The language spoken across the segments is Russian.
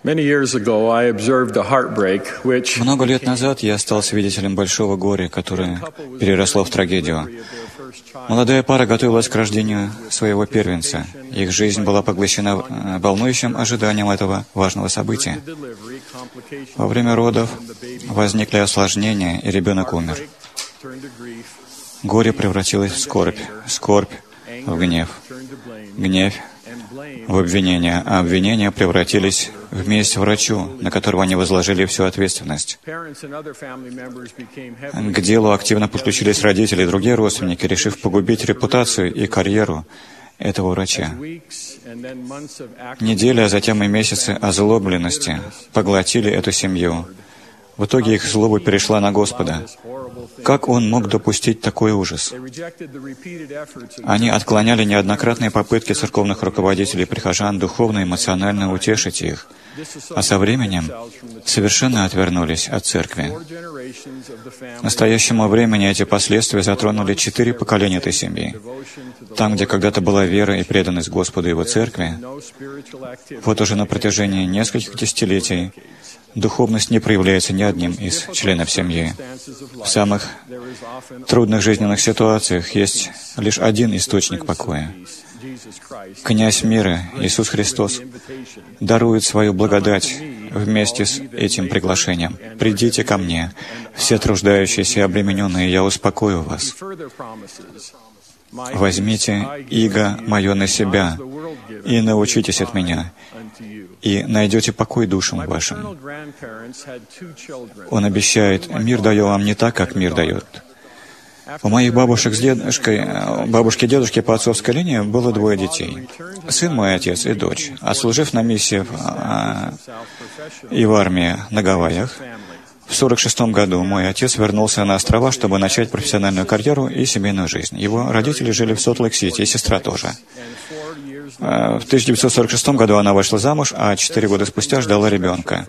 Много лет назад я стал свидетелем большого горя, которое переросло в трагедию. Молодая пара готовилась к рождению своего первенца. Их жизнь была поглощена волнующим ожиданием этого важного события. Во время родов возникли осложнения, и ребенок умер. Горе превратилось в скорбь, скорбь в гнев, гнев в обвинения, а обвинения превратились в месть врачу, на которого они возложили всю ответственность. К делу активно подключились родители и другие родственники, решив погубить репутацию и карьеру этого врача. Недели, а затем и месяцы озлобленности поглотили эту семью. В итоге их злоба перешла на Господа. Как Он мог допустить такой ужас? Они отклоняли неоднократные попытки церковных руководителей и прихожан духовно и эмоционально утешить их, а со временем совершенно отвернулись от церкви. К настоящему времени эти последствия затронули 4 поколения этой семьи. Там, где когда-то была вера и преданность Господу и Его церкви, вот уже на протяжении нескольких десятилетий духовность не проявляется ни одним из членов семьи. В самых трудных жизненных ситуациях есть лишь один источник покоя. Князь мира, Иисус Христос, дарует свою благодать вместе с этим приглашением. «Придите ко мне, все труждающиеся и обремененные, я успокою вас. Возьмите иго мое на себя и научитесь от меня, и найдете покой душам вашим». Он обещает: «Мир даю вам не так, как мир дает». У моих бабушек с дедушкой, бабушки и дедушки по отцовской линии было 2 детей. Сын мой, отец и дочь. Отслужив на миссии и в армии на Гавайях, в 1946 году мой отец вернулся на острова, чтобы начать профессиональную карьеру и семейную жизнь. Его родители жили в Солт-Лейк-Сити, и сестра тоже. В 1946 году она вышла замуж, а 4 года спустя ждала ребенка.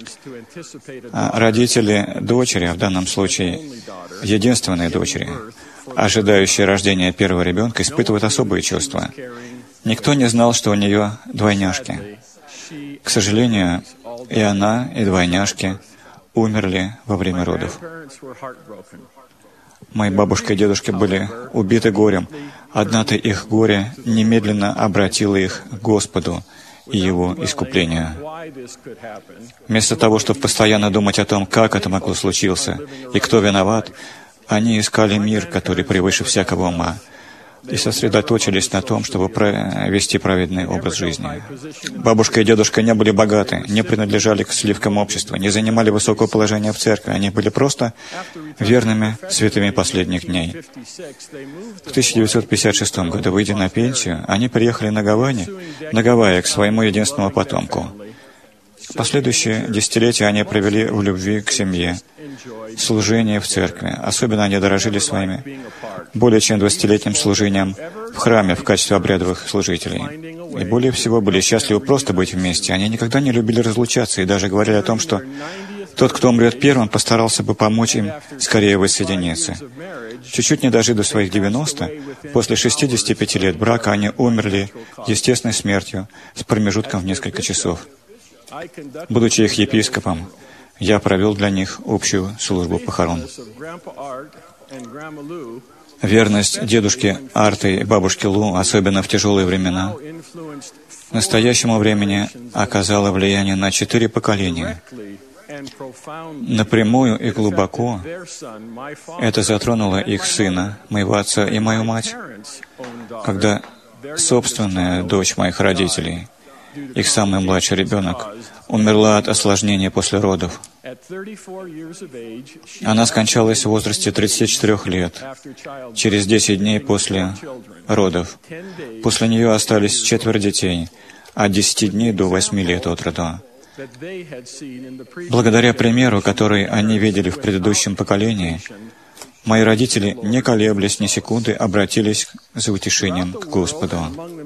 Родители дочери, в данном случае единственной дочери, ожидающие рождения первого ребенка, испытывают особые чувства. Никто не знал, что у нее двойняшки. К сожалению, и она, и двойняшки умерли во время родов. Мои бабушка и дедушка были убиты горем. Однако их горе немедленно обратило их к Господу и Его искуплению. Вместо того, чтобы постоянно думать о том, как это могло случиться и кто виноват, они искали мир, который превыше всякого ума, и сосредоточились на том, чтобы вести праведный образ жизни. Бабушка и дедушка не были богаты, не принадлежали к сливкам общества, не занимали высокого положения в церкви. Они были просто верными святыми последних дней. В 1956 году, выйдя на пенсию, они приехали на Гавайи к своему единственному потомку. Последующие десятилетия они провели в любви к семье, служении в церкви. Особенно они дорожили своими более чем 20-летним служением в храме в качестве обрядовых служителей. И более всего были счастливы просто быть вместе. Они никогда не любили разлучаться и даже говорили о том, что тот, кто умрет первым, постарался бы помочь им скорее воссоединиться. Чуть-чуть не дожив до своих 90, после 65 лет брака они умерли естественной смертью с промежутком в несколько часов. Будучи их епископом, я провел для них общую службу похорон. Верность дедушке Арты и бабушке Лу, особенно в тяжелые времена, к настоящему времени оказала влияние на 4 поколения. Напрямую и глубоко это затронуло их сына, моего отца и мою мать, когда собственная дочь моих родителей, их самый младший ребенок, умерла от осложнения после родов. Она скончалась в возрасте 34 лет, через 10 дней после родов. После нее остались 4 детей, от 10 дней до 8 лет от роду. Благодаря примеру, который они видели в предыдущем поколении, Мои родители, не колеблясь ни секунды, обратились за утешением к Господу.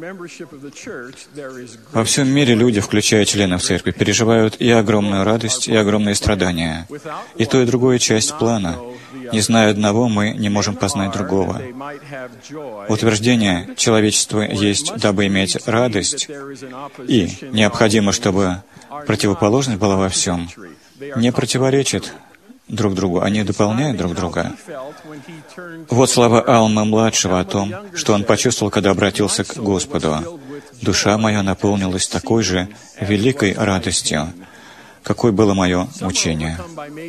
Во всем мире люди, включая членов церкви, переживают и огромную радость, и огромные страдания. И то, и другое часть плана. Не зная одного, мы не можем познать другого. Утверждение «человечество есть, дабы иметь радость» и «необходимо, чтобы противоположность была во всем» не противоречит друг другу, они дополняют друг друга. Вот слова Алмы-младшего о том, что он почувствовал, когда обратился к Господу. «Душа моя наполнилась такой же великой радостью, какой было мое мучение».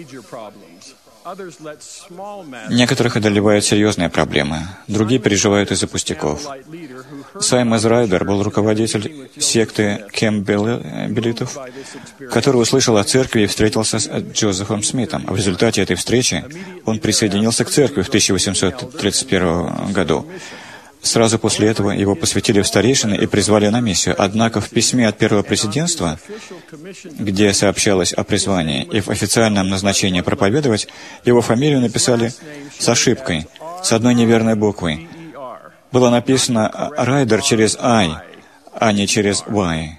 Некоторых одолевают серьезные проблемы, другие переживают из-за пустяков. Саймон Райдер был руководитель секты Кэмпбеллитов, который услышал о церкви и встретился с Джозефом Смитом. В результате этой встречи он присоединился к церкви в 1831 году. Сразу после этого его посвятили в старейшины и призвали на миссию. Однако в письме от первого президентства, где сообщалось о призвании, и в официальном назначении проповедовать, его фамилию написали с ошибкой, с одной неверной буквой. Было написано «Райдер» через «I», а не через «Y».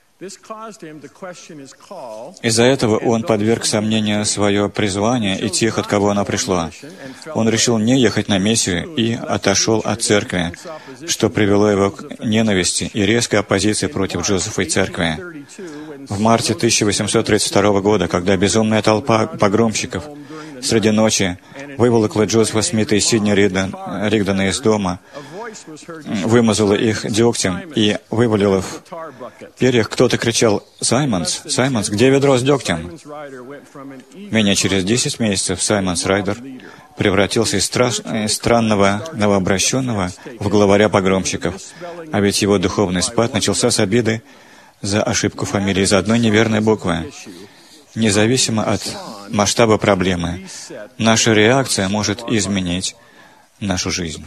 Из-за этого он подверг сомнению свое призвание и тех, от кого оно пришло. Он решил не ехать на миссию и отошел от церкви, что привело его к ненависти и резкой оппозиции против Джозефа и церкви. В марте 1832 года, когда безумная толпа погромщиков среди ночи выволокла Джозефа Смита и Сидни Ригдона из дома, вымазала их дегтем и вывалила в перьях, кто-то кричал: «Саймонс, Саймонс, где ведро с дегтем?» Менее через 10 месяцев Саймонс Райдер превратился из странного новообращенного в главаря погромщиков, а ведь его духовный спад начался с обиды за ошибку фамилии, из одной неверной буквы. Независимо от масштаба проблемы, наша реакция может изменить нашу жизнь.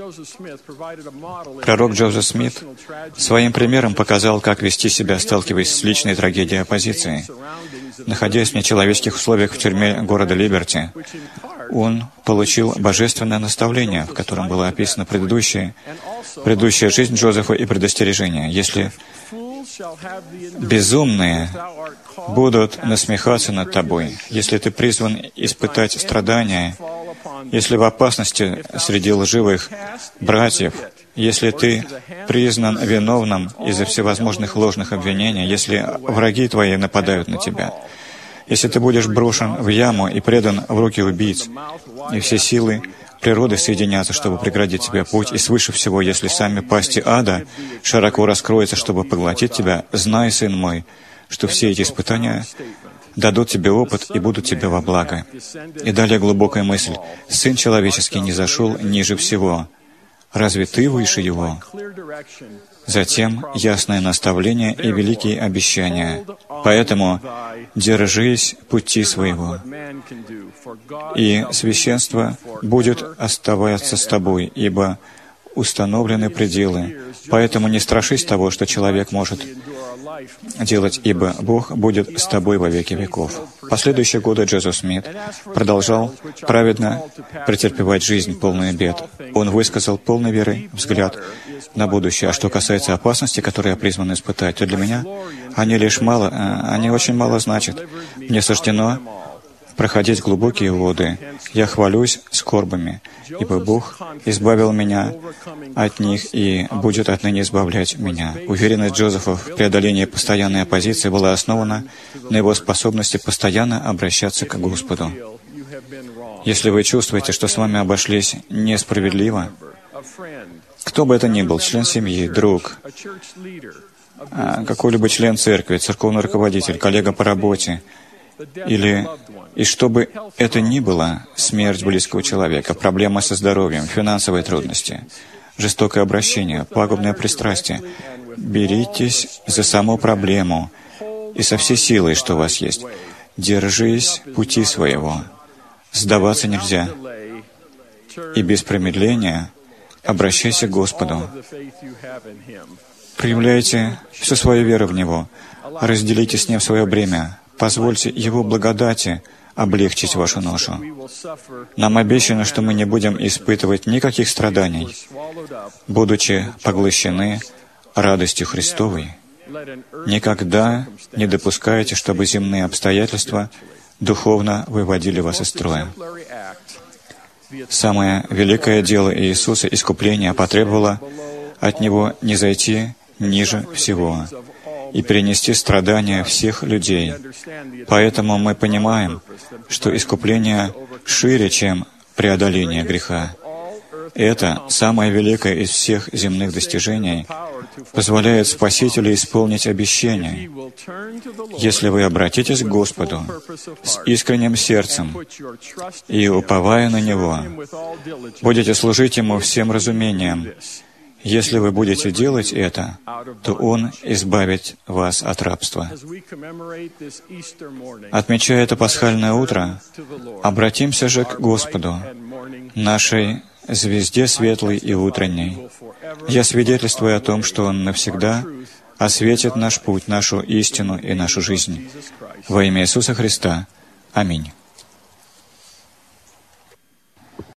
Пророк Джозеф Смит своим примером показал, как вести себя, сталкиваясь с личной трагедией оппозиции. Находясь в нечеловеческих условиях в тюрьме города Либерти, он получил божественное наставление, в котором была описана предыдущая жизнь Джозефа и предостережение. Если безумные будут насмехаться над тобой, если ты призван испытать страдания, если в опасности среди лживых братьев, если ты признан виновным из-за всевозможных ложных обвинений, если враги твои нападают на тебя, если ты будешь брошен в яму и предан в руки убийц, и все силы природы соединятся, чтобы преградить тебе путь, и свыше всего, если сами пасти ада широко раскроются, чтобы поглотить тебя, знай, сын мой, что все эти испытания дадут тебе опыт и будут тебе во благо. И далее глубокая мысль. Сын человеческий не зашел ниже всего. Разве ты выше его? Затем ясное наставление и великие обещания. Поэтому держись пути своего, и священство будет оставаться с тобой, ибо установлены пределы. Поэтому не страшись того, что человек может делать, ибо Бог будет с тобой во веки веков. В последующие годы Джозеф Смит продолжал праведно претерпевать жизнь, полную бед. Он высказал полной веры взгляд на будущее. А что касается опасностей, которые я призван испытать, то для меня они очень мало значат. Мне суждено проходить глубокие воды. Я хвалюсь скорбами, ибо Бог избавил меня от них и будет отныне избавлять меня. Уверенность Джозефа в преодолении постоянной оппозиции была основана на его способности постоянно обращаться к Господу. Если вы чувствуете, что с вами обошлись несправедливо, кто бы это ни был, член семьи, друг, какой-либо член церкви, церковный руководитель, коллега по работе, и что бы это ни было, смерть близкого человека, проблема со здоровьем, финансовые трудности, жестокое обращение, пагубное пристрастие, беритесь за саму проблему и со всей силой, что у вас есть. Держись пути своего. Сдаваться нельзя. И без промедления обращайся к Господу. Проявляйте всю свою веру в Него. Разделите с Ним свое бремя. Позвольте Его благодати облегчить вашу ношу. Нам обещано, что мы не будем испытывать никаких страданий, будучи поглощены радостью Христовой. Никогда не допускайте, чтобы земные обстоятельства духовно выводили вас из строя. Самое великое дело Иисуса, искупления, потребовало от Него не зайти ниже всего и перенести страдания всех людей. Поэтому мы понимаем, что искупление шире, чем преодоление греха. Это самое великое из всех земных достижений, позволяет Спасителю исполнить обещание. Если вы обратитесь к Господу с искренним сердцем и, уповая на Него, будете служить Ему всем разумением, если вы будете делать это, то Он избавит вас от рабства. Отмечая это пасхальное утро, обратимся же к Господу, нашей звезде светлой и утренней. Я свидетельствую о том, что Он навсегда осветит наш путь, нашу истину и нашу жизнь. Во имя Иисуса Христа. Аминь.